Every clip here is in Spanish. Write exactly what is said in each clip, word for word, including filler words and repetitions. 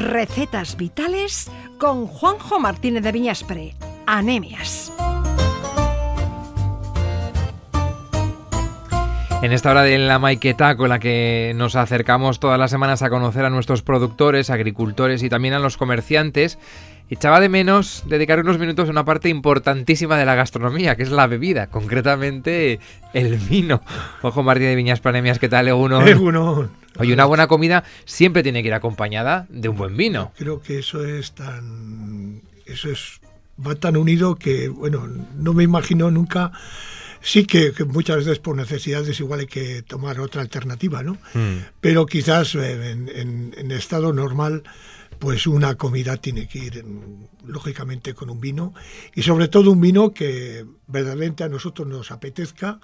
Recetas vitales con Juanjo Martínez de Viñaspre. Anemias. En esta hora de la Maiquetá, con la que nos acercamos todas las semanas a conocer a nuestros productores, agricultores y también a los comerciantes, echaba de menos dedicar unos minutos a una parte importantísima de la gastronomía, que es la bebida, concretamente el vino. Ojo, Martín de Viñaspre, Anemias, ¿qué tal, Egunon? Egunon. Oye, una buena comida siempre tiene que ir acompañada de un buen vino. Creo que eso es tan... Eso es... va tan unido que, bueno, no me imagino nunca... Sí que, que muchas veces por necesidades igual hay que tomar otra alternativa, ¿no? Mm. Pero quizás en, en, en estado normal, pues una comida tiene que ir, en, lógicamente, con un vino. Y sobre todo un vino que verdaderamente a nosotros nos apetezca,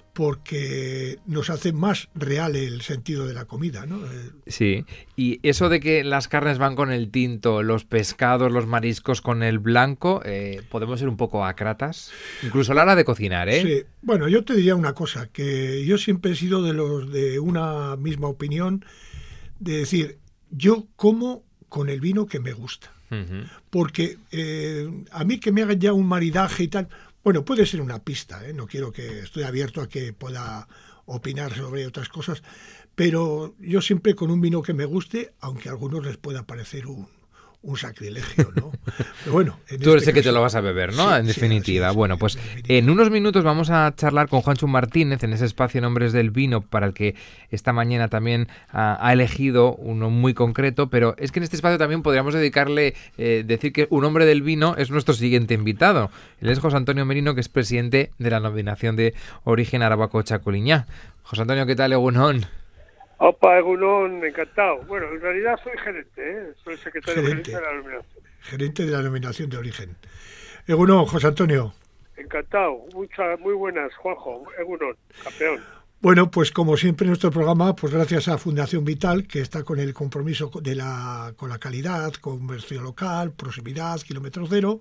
porque nos hace más real el sentido de la comida, ¿no? Sí, y eso de que las carnes van con el tinto, los pescados, los mariscos con el blanco, eh, ¿podemos ser un poco acratas? Incluso a la hora de cocinar, ¿eh? Sí, bueno, yo te diría una cosa, que yo siempre he sido de los de una misma opinión, de decir, yo como con el vino que me gusta, uh-huh. porque eh, a mí que me hagan ya un maridaje y tal... Bueno, puede ser una pista, ¿eh? No quiero que... Estoy abierto a que pueda opinar sobre otras cosas, pero yo siempre con un vino que me guste, aunque a algunos les pueda parecer un, un sacrilegio, ¿no? Pero bueno... En Tú eres este el que caso, te lo vas a beber, ¿no? Sí, en definitiva. Sí, sí, bueno, sí, pues en definitiva. En unos minutos vamos a charlar con Juancho Martínez en ese espacio Nombres del Vino, para el que esta mañana también ha, ha elegido uno muy concreto, pero es que en este espacio también podríamos dedicarle, eh, decir que un hombre del vino es nuestro siguiente invitado. Él es José Antonio Merino, que es presidente de la Denominación de Origen Arauco Chaculiñá. José Antonio, ¿qué tal, Egunon? Opa, Egunon, encantado. Bueno, en realidad soy gerente, ¿eh? Soy secretario gerente, gerente de la denominación. Gerente de la Denominación de Origen. Egunon, José Antonio. Encantado. Muchas, muy buenas, Juanjo. Egunon, campeón. Bueno, pues como siempre en nuestro programa, pues gracias a Fundación Vital, que está con el compromiso de la, con la calidad, comercio local, proximidad, kilómetro cero.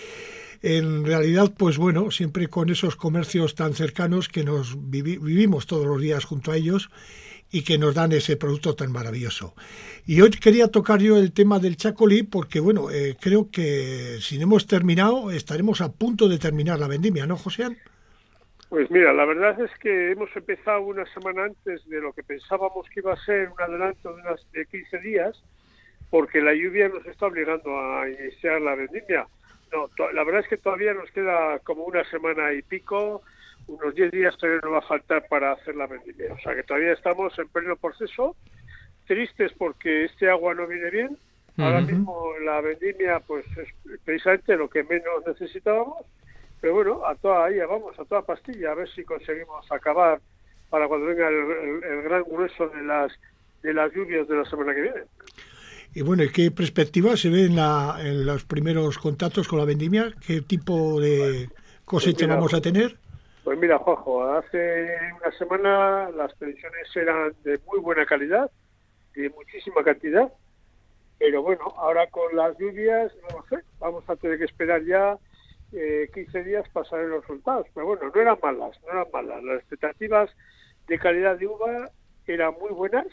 En realidad, pues bueno, siempre con esos comercios tan cercanos que nos vivi- vivimos todos los días junto a ellos y que nos dan ese producto tan maravilloso. Y hoy quería tocar yo el tema del chacolí porque, bueno, eh, creo que si no hemos terminado, estaremos a punto de terminar la vendimia, ¿no, Joséan? Pues mira, la verdad es que hemos empezado una semana antes de lo que pensábamos que iba a ser un adelanto de unas de quince días, porque la lluvia nos está obligando a iniciar la vendimia. No, to- la verdad es que todavía nos queda como una semana y pico, unos diez días todavía nos va a faltar para hacer la vendimia. O sea que todavía estamos en pleno proceso, tristes porque este agua no viene bien. Ahora uh-huh. mismo la vendimia pues es precisamente lo que menos necesitábamos, pero bueno, a toda ahí vamos, a toda pastilla, a ver si conseguimos acabar para cuando venga el, el, el gran grueso de las de las lluvias de la semana que viene. Y bueno, ¿qué perspectiva se ve en, la, en los primeros contactos con la vendimia? ¿Qué tipo de cosecha pues mira, vamos a tener? Pues mira, Juanjo, hace una semana las previsiones eran de muy buena calidad y de muchísima cantidad, pero bueno, ahora con las lluvias, no lo sé, vamos a tener que esperar ya eh, quince días para saber los resultados. Pero bueno, no eran malas, no eran malas. Las expectativas de calidad de uva eran muy buenas,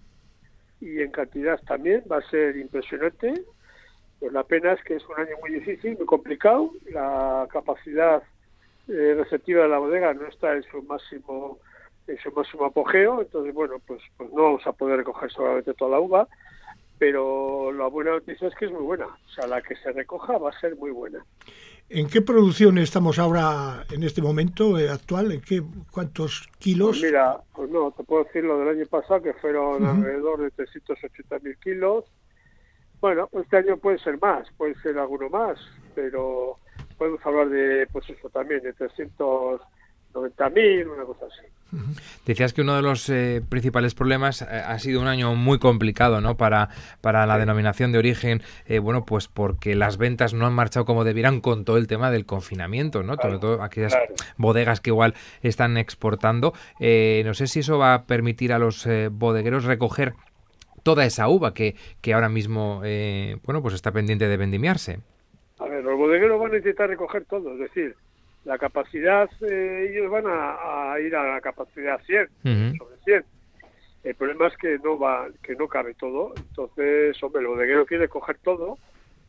y en cantidad también va a ser impresionante. Pues la pena es que es un año muy difícil, muy complicado. La capacidad eh, receptiva de la bodega no está en su máximo en su máximo apogeo, entonces bueno, pues pues no vamos a poder recoger solamente toda la uva, pero la buena noticia es que es muy buena. O sea, la que se recoja va a ser muy buena. ¿En qué producción estamos ahora en este momento eh, actual? ¿En qué cuántos kilos? Pues mira, pues no, te puedo decir lo del año pasado, que fueron uh-huh. alrededor de trescientos ochenta mil kilos. Bueno, este año puede ser más, puede ser alguno más, pero podemos hablar de, pues eso también, de trescientos noventa mil, una cosa así. Decías que uno de los eh, principales problemas eh, ha sido un año muy complicado, ¿no? Para, para la sí. denominación de origen, eh, bueno, pues porque las ventas no han marchado como debieran con todo el tema del confinamiento, ¿no? Claro, Sobre todo aquellas claro. bodegas que igual están exportando. Eh, no sé si eso va a permitir a los eh, bodegueros recoger toda esa uva que, que ahora mismo, eh, bueno, pues está pendiente de vendimiarse. A ver, los bodegueros van a intentar recoger todo, es decir, la capacidad, eh, ellos van a, a ir a la capacidad cien, uh-huh. sobre cien. El problema es que no va, que no cabe todo. Entonces, hombre, el bodeguero quiere coger todo.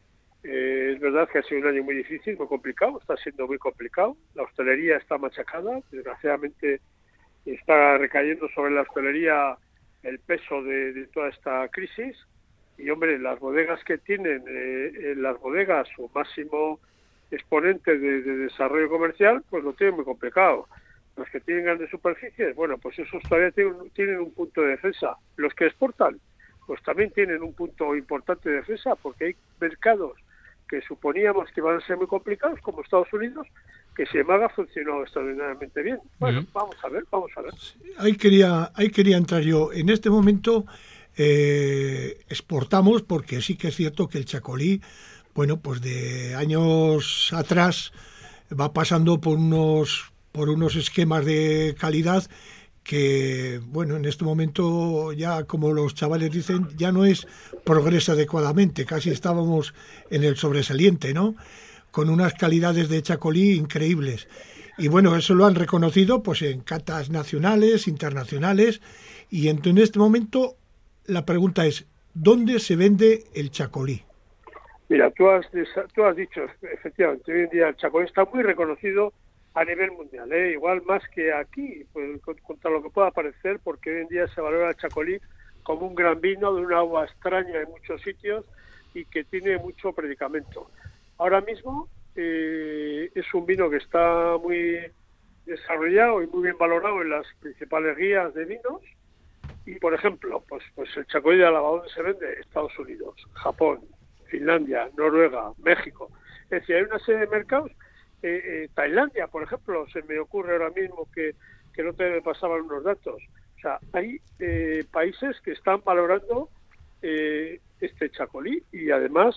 Eh, es verdad que ha sido un año muy difícil, muy complicado, está siendo muy complicado. La hostelería está machacada, desgraciadamente está recayendo sobre la hostelería el peso de, de toda esta crisis. Y, hombre, las bodegas que tienen, eh, en las bodegas, su máximo exponente de, de desarrollo comercial, pues lo tienen muy complicado. Los que tienen grandes superficies, bueno, pues esos todavía tienen, tienen un punto de defensa. Los que exportan, pues también tienen un punto importante de defensa, porque hay mercados que suponíamos que iban a ser muy complicados, como Estados Unidos, que sin embargo ha funcionado extraordinariamente bien. Bueno, uh-huh. vamos a ver, vamos a ver. Ahí quería, ahí quería entrar yo. En este momento eh, exportamos, porque sí que es cierto que el chacolí, bueno, pues de años atrás va pasando por unos por unos esquemas de calidad que, bueno, en este momento ya, como los chavales dicen, ya no es progresa adecuadamente, casi estábamos en el sobresaliente, ¿no? Con unas calidades de chacolí increíbles. Y bueno, eso lo han reconocido pues en catas nacionales, internacionales, y en, en este momento la pregunta es, ¿dónde se vende el chacolí? Mira, tú has, tú has dicho, efectivamente, hoy en día el chacolí está muy reconocido a nivel mundial, ¿eh? Igual más que aquí, pues, contra lo que pueda parecer, porque hoy en día se valora el chacolí como un gran vino de una agua extraña en muchos sitios y que tiene mucho predicamento. Ahora mismo eh, es un vino que está muy desarrollado y muy bien valorado en las principales guías de vinos y, por ejemplo, pues, pues el chacolí de Álava, ¿dónde se vende? Estados Unidos, Japón, Finlandia, Noruega, México. Es decir, hay una serie de mercados. Eh, eh, Tailandia, por ejemplo, se me ocurre ahora mismo que, que no te pasaban unos datos. O sea, hay eh, países que están valorando eh, este chacolí y además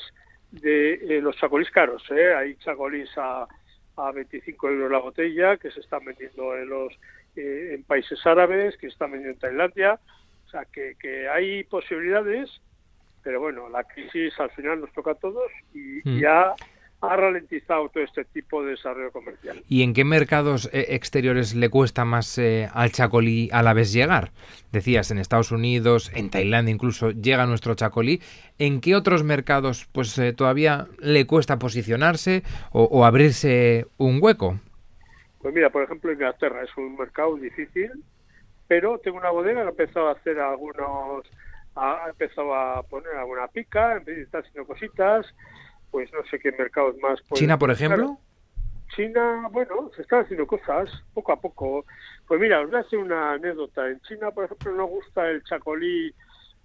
de eh, los chacolís caros. ¿eh? Hay chacolís a, a veinticinco euros la botella que se están vendiendo en los eh, en países árabes, que se están vendiendo en Tailandia. O sea, que, que hay posibilidades, pero bueno, la crisis al final nos toca a todos y mm. ya ha ralentizado todo este tipo de desarrollo comercial. ¿Y en qué mercados eh, exteriores le cuesta más eh, al chacolí a la vez llegar? Decías, en Estados Unidos, en Tailandia incluso, llega nuestro chacolí. ¿En qué otros mercados pues eh, todavía le cuesta posicionarse o, o abrirse un hueco? Pues mira, por ejemplo, Inglaterra es un mercado difícil, pero tengo una bodega que ha empezado a hacer algunos, ha empezado a poner alguna pica, está haciendo cositas. Pues no sé qué mercados más. ¿China, por ejemplo? Claro, China, bueno, se están haciendo cosas poco a poco. Pues mira, os voy a hacer una anécdota. En China, por ejemplo, no gusta el chacolí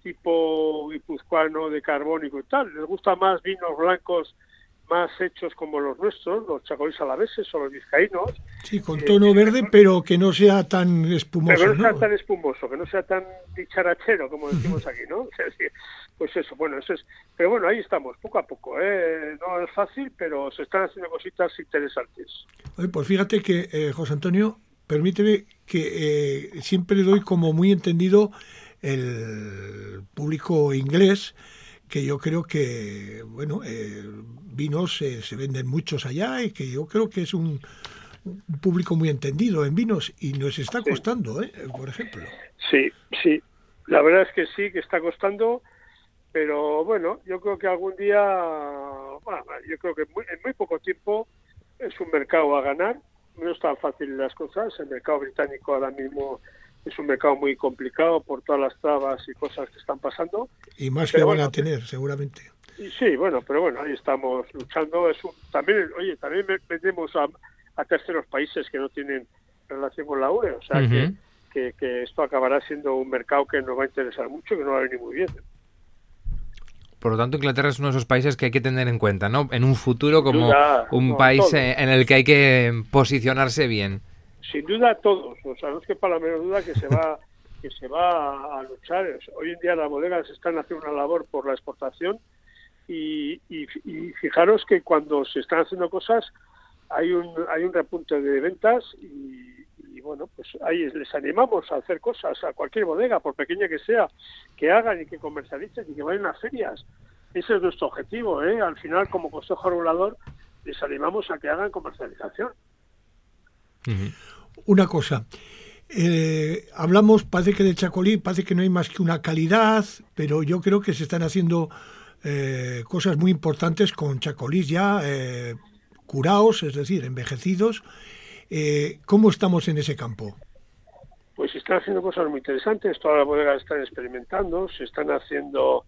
tipo guipuzcoano de carbónico y tal. Les gusta más vinos blancos más hechos como los nuestros, los chacolís alaveses o los vizcaínos. Sí, con tono eh, verde, eh, pero que no sea tan espumoso. Pero que no sea ¿no? tan espumoso, que no sea tan dicharachero, como decimos aquí, ¿no? O sea, sí, pues eso, bueno, eso es. Pero bueno, ahí estamos, poco a poco, ¿eh? No es fácil, pero se están haciendo cositas interesantes. Oye, pues fíjate que, eh, José Antonio, permíteme que eh, siempre doy como muy entendido el público inglés, que yo creo que, bueno, eh, vinos eh, se venden muchos allá y que yo creo que es un, un público muy entendido en vinos y nos está costando, ¿eh? Por ejemplo. Sí, sí, la verdad es que sí, que está costando, pero bueno, yo creo que algún día, bueno, yo creo que muy, en muy poco tiempo es un mercado a ganar, no es tan fácil las cosas, el mercado británico ahora mismo es un mercado muy complicado por todas las trabas y cosas que están pasando. Y más que van a tener, seguramente. Y sí, bueno, pero bueno, ahí estamos luchando. Es un, también, oye, también vendemos a, a terceros países que no tienen relación con la U E, o sea uh-huh. que, que, que esto acabará siendo un mercado que nos va a interesar mucho y que nos va a venir muy bien. Por lo tanto, Inglaterra es uno de esos países que hay que tener en cuenta, ¿no? En un futuro como duda, un no, país todo. en el que hay que posicionarse bien. Sin duda todos, o sea, no es que para la menor duda que se va que se va a luchar. Hoy en día las bodegas están haciendo una labor por la exportación y, y, y fijaros que cuando se están haciendo cosas hay un hay un repunte de ventas y, y bueno, pues ahí les animamos a hacer cosas a cualquier bodega, por pequeña que sea, que hagan y que comercialicen y que vayan a ferias. Ese es nuestro objetivo, ¿eh? Al final, como consejo regulador, les animamos a que hagan comercialización. Uh-huh. Una cosa, Eh, hablamos, parece que del chacolí, parece que no hay más que una calidad, pero yo creo que se están haciendo eh, cosas muy importantes con chacolís ya eh, curados, es decir, envejecidos. Eh, ¿Cómo estamos en ese campo? Pues se están haciendo cosas muy interesantes, todas las bodegas están experimentando, se están haciendo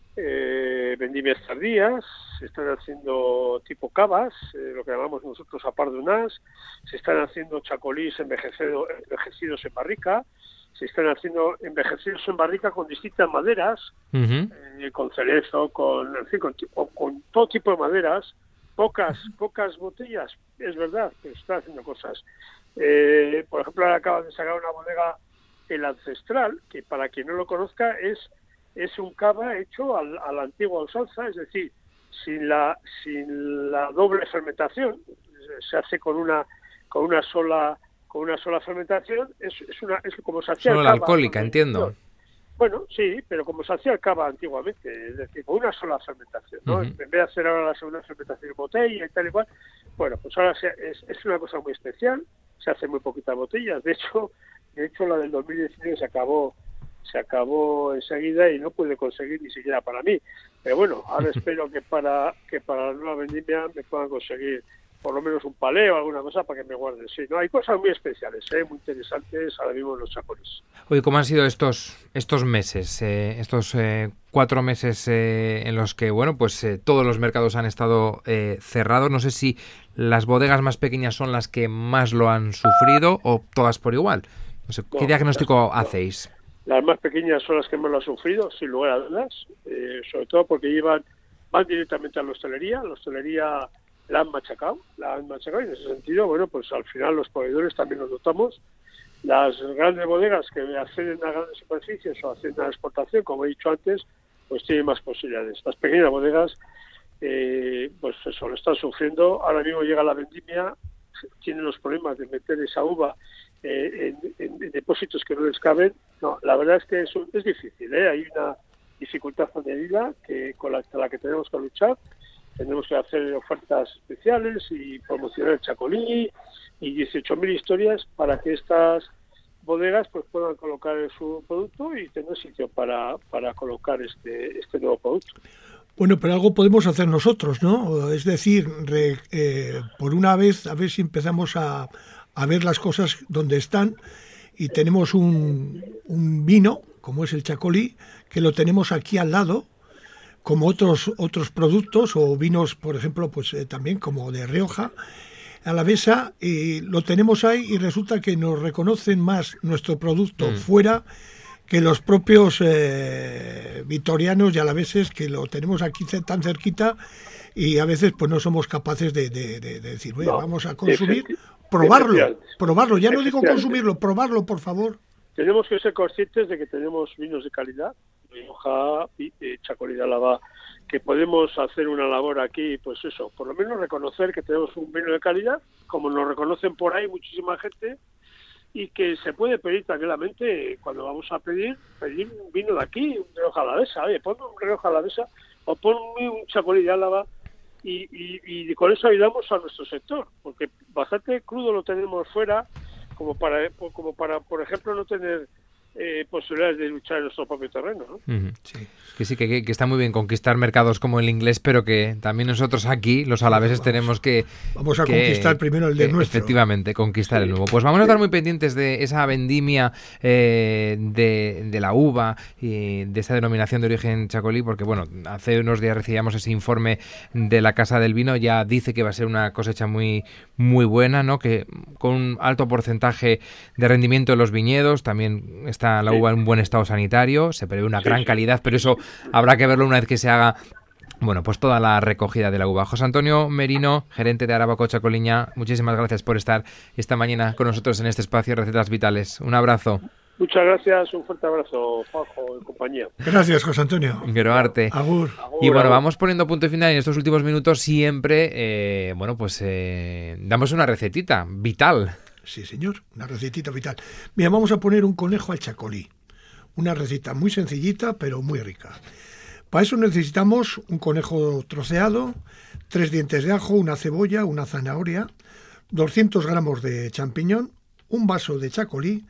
eh, vendimias tardías, se están haciendo tipo cavas, eh, lo que llamamos nosotros apardunas, se están haciendo chacolís envejecido, envejecidos en barrica, se están haciendo envejecidos en barrica con distintas maderas, uh-huh. eh, con cerezo, con, en fin, con, con todo tipo de maderas, pocas, pocas botellas, es verdad, pero se están haciendo cosas. Eh, por ejemplo, ahora acaban de sacar una bodega, el Ancestral, que para quien no lo conozca es es un cava hecho al, a la antigua usanza, es decir, sin la sin la doble fermentación, se hace con una con una sola con una sola fermentación, es, es una es como se hacía solo el la cava, alcohólica, entiendo. Bueno, sí, pero como se hacía el cava antiguamente, es decir, con una sola fermentación, ¿no? Uh-huh. En vez de hacer ahora la segunda fermentación en botella y tal y cual, bueno, pues ahora se, es, es una cosa muy especial, se hacen muy poquitas botellas, de hecho, de hecho la del dos mil diecinueve se acabó se acabó enseguida y no pude conseguir ni siquiera para mí, pero bueno, ahora espero que para que para la nueva vendimia me puedan conseguir por lo menos un palé o alguna cosa para que me guarden. Sí, no, hay cosas muy especiales, ¿eh? Muy interesantes ahora mismo en los chacolís. Oye, ¿cómo han sido estos estos meses, eh, estos eh, cuatro meses eh, en los que, bueno, pues eh, todos los mercados han estado eh, cerrados? No sé si las bodegas más pequeñas son las que más lo han sufrido o todas por igual. No sé, ¿qué no, diagnóstico las, hacéis? Las más pequeñas son las que más lo han sufrido, sin lugar a dudas, eh, sobre todo porque llevan van directamente a la hostelería, la hostelería la han machacado, la han machacado y en ese sentido, bueno, pues al final los proveedores también nos notamos. Las grandes bodegas que acceden a grandes superficies o acceden a la exportación, como he dicho antes, pues tienen más posibilidades. Las pequeñas bodegas, eh, pues eso, lo están sufriendo. Ahora mismo llega la vendimia, tienen los problemas de meter esa uva eh, en, en, en depósitos que no les caben. No, la verdad es que es, es difícil, ¿eh? Hay una dificultad añadida que con la, la que tenemos que luchar. Tenemos que hacer ofertas especiales y promocionar el chacolí y dieciocho mil historias para que estas bodegas pues puedan colocar su producto y tener sitio para, para colocar este, este nuevo producto. Bueno, pero algo podemos hacer nosotros, ¿no? Es decir, re, eh, por una vez, a ver si empezamos a, a ver las cosas donde están y tenemos un, un vino, como es el chacolí, que lo tenemos aquí al lado, como otros otros productos o vinos, por ejemplo, pues eh, también como de Rioja, Alavesa, y lo tenemos ahí y resulta que nos reconocen más nuestro producto mm. fuera que los propios eh, vitorianos y alaveses, que lo tenemos aquí tan cerquita y a veces pues no somos capaces de, de, de, de decir, bueno, no, vamos a consumir, probarlo, probarlo, ya no digo consumirlo, probarlo, por favor. Tenemos que ser conscientes de que tenemos vinos de calidad, Rioja, Chacolí de Álava, que podemos hacer una labor aquí, pues eso, por lo menos reconocer que tenemos un vino de calidad, como nos reconocen por ahí muchísima gente, y que se puede pedir tranquilamente, cuando vamos a pedir, pedir un vino de aquí, un Rioja Alavesa, oye, ponme un Rioja Alavesa, o ponme un Chacolí de Álava, y, y, y con eso ayudamos a nuestro sector, porque bastante crudo lo tenemos fuera, como para, como para por ejemplo, no tener eh, posibilidades de luchar en nuestro propio terreno, ¿no? Uh-huh. Sí. Que sí, que, que está muy bien conquistar mercados como el inglés, pero que también nosotros aquí, los alaveses, vamos, tenemos que... Vamos a que, conquistar primero el de que, nuestro. Efectivamente, conquistar sí. el nuevo. Pues vamos a estar muy pendientes de esa vendimia eh, de, de la uva y de esa denominación de origen chacolí, porque, bueno, hace unos días recibíamos ese informe de la Casa del Vino, ya dice que va a ser una cosecha muy, muy buena, ¿no? Que con un alto porcentaje de rendimiento en los viñedos, también está la uva en un buen estado sanitario, se prevé una sí, gran sí. calidad, pero eso habrá que verlo una vez que se haga, bueno, pues toda la recogida de la uva. José Antonio Merino, gerente de Arauco Chacoliña, muchísimas gracias por estar esta mañana con nosotros en este espacio Recetas Vitales. Un abrazo. Muchas gracias, un fuerte abrazo, Juanjo y compañía. Gracias, José Antonio. Geroarte. Agur. Y bueno, vamos poniendo punto y final en estos últimos minutos. Siempre, eh, bueno, pues eh, damos una recetita vital. Sí, señor, una recetita vital. Mira, vamos a poner un conejo al chacolí. Una receta muy sencillita, pero muy rica. Para eso necesitamos un conejo troceado, tres dientes de ajo, una cebolla, una zanahoria, doscientos gramos de champiñón, un vaso de chacolí,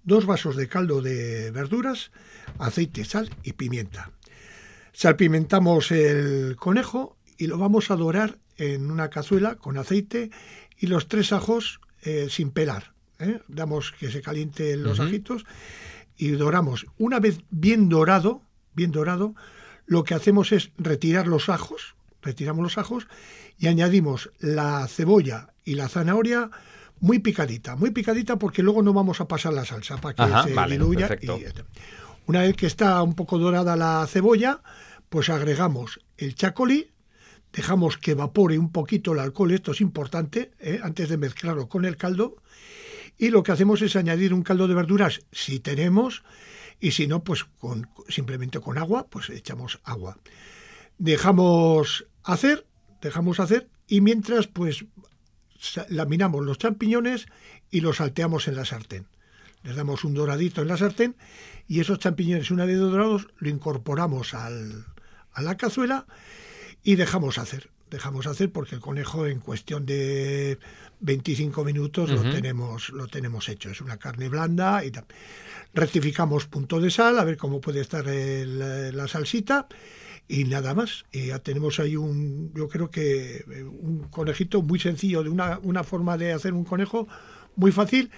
dos vasos de caldo de verduras, aceite, sal y pimienta. Salpimentamos el conejo y lo vamos a dorar en una cazuela con aceite y los tres ajos eh, sin pelar. ¿eh? Damos que se calienten los uh-huh. ajitos y doramos. Una vez bien dorado, bien dorado, lo que hacemos es retirar los ajos, retiramos los ajos y añadimos la cebolla y la zanahoria muy picadita, muy picadita porque luego no vamos a pasar la salsa para que Ajá, se vale, diluya. Y, una vez que está un poco dorada la cebolla, pues agregamos el chacolí, dejamos que evapore un poquito el alcohol, esto es importante, ¿eh? antes de mezclarlo con el caldo, y lo que hacemos es añadir un caldo de verduras si tenemos, y si no, pues con, simplemente con agua, pues echamos agua. Dejamos hacer, dejamos hacer, y mientras pues laminamos los champiñones y los salteamos en la sartén. Les damos un doradito en la sartén y esos champiñones, una vez dorados, lo incorporamos al, a la cazuela y dejamos hacer. Dejamos hacer porque el conejo en cuestión de veinticinco minutos uh-huh. lo tenemos lo tenemos hecho. Es una carne blanda y tal. Rectificamos punto de sal, a ver cómo puede estar el, la salsita y nada más. Y ya tenemos ahí un, yo creo que un conejito muy sencillo, de una, una forma de hacer un conejo muy fácil.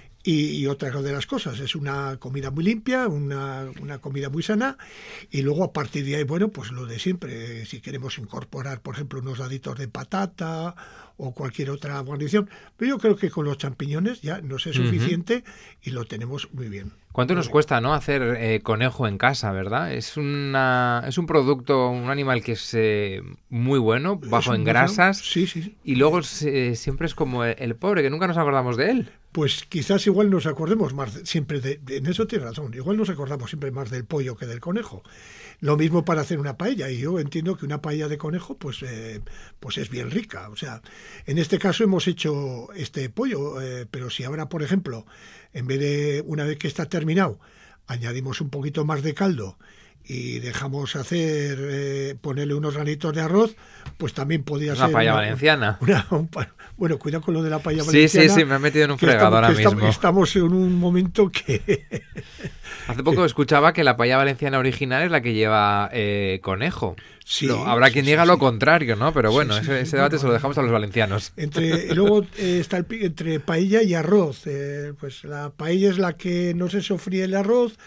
Y, y otra de las cosas, es una comida muy limpia, una, una comida muy sana, y luego a partir de ahí, bueno, pues lo de siempre, si queremos incorporar, por ejemplo, unos daditos de patata o cualquier otra guarnición, pero yo creo que con los champiñones ya nos es suficiente uh-huh. y lo tenemos muy bien. ¿Cuánto nos cuesta, no, hacer eh, conejo en casa, verdad? Es una es un producto, un animal que es eh, muy bueno, bajo en grasas, sí, sí, sí. y luego eh, siempre es como el, el pobre, que nunca nos acordamos de él. Pues quizás igual nos acordemos más de, siempre de, de, en eso tienes razón, igual nos acordamos siempre más del pollo que del conejo. Lo mismo para hacer una paella, y yo entiendo que una paella de conejo pues eh, pues es bien rica. O sea, en este caso hemos hecho este pollo, eh, pero si ahora, por ejemplo, en vez de, una vez que está terminado, añadimos un poquito más de caldo y dejamos hacer, eh, ponerle unos granitos de arroz, pues también podría una ser... Paella una paella valenciana. Una, un, bueno, cuidado con lo de la paella sí, valenciana. Sí, sí, me he metido en un fregado ahora estamos, mismo. Estamos en un momento que... Hace poco que... escuchaba que la paella valenciana original es la que lleva eh, conejo. Sí, Pero habrá sí, quien sí, diga sí. lo contrario, ¿no? Pero bueno, sí, sí, ese, ese sí, debate bueno, se lo dejamos a los valencianos. Entre, y luego eh, está el, entre paella y arroz. Eh, pues la paella es la que no se sofríe el arroz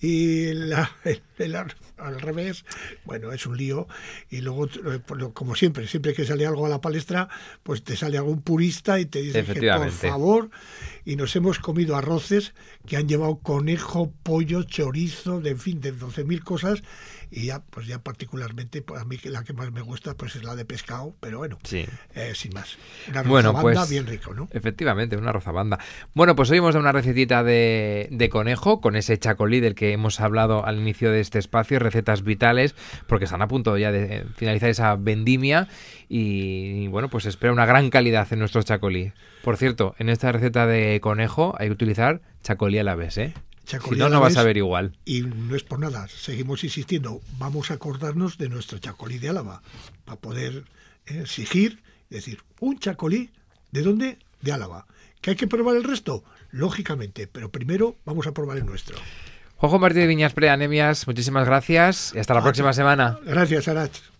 y la, el, el arroz al revés. Bueno, es un lío. Y luego, como siempre, siempre que sale algo a la palestra, pues te sale algún purista y te dice que por favor. Y nos hemos comido arroces que han llevado conejo, pollo, chorizo, de, en fin, de doce mil cosas. Y ya, pues ya particularmente, pues a mí la que más me gusta pues es la de pescado, pero bueno, sí. eh, sin más. Una bueno, rozabanda pues, bien rico, ¿no? Efectivamente, una rozabanda. Bueno, pues hoy hemos dado una recetita de, de conejo con ese chacolí del que hemos hablado al inicio de este espacio, recetas vitales, porque están a punto ya de finalizar esa vendimia y, y bueno, pues espera una gran calidad en nuestros chacolí. Por cierto, en esta receta de conejo hay que utilizar chacolí a la vez, ¿eh? Chacolí si no, no vas a ver igual. Y no es por nada, seguimos insistiendo, vamos a acordarnos de nuestro chacolí de Álava, para poder eh, exigir, decir, un chacolí, ¿de dónde? De Álava. ¿Que hay que probar el resto? Lógicamente, pero primero vamos a probar el nuestro. Juanjo Martín de Viñaspre, Anemias, muchísimas gracias y hasta la ah, próxima semana. Gracias, Arach.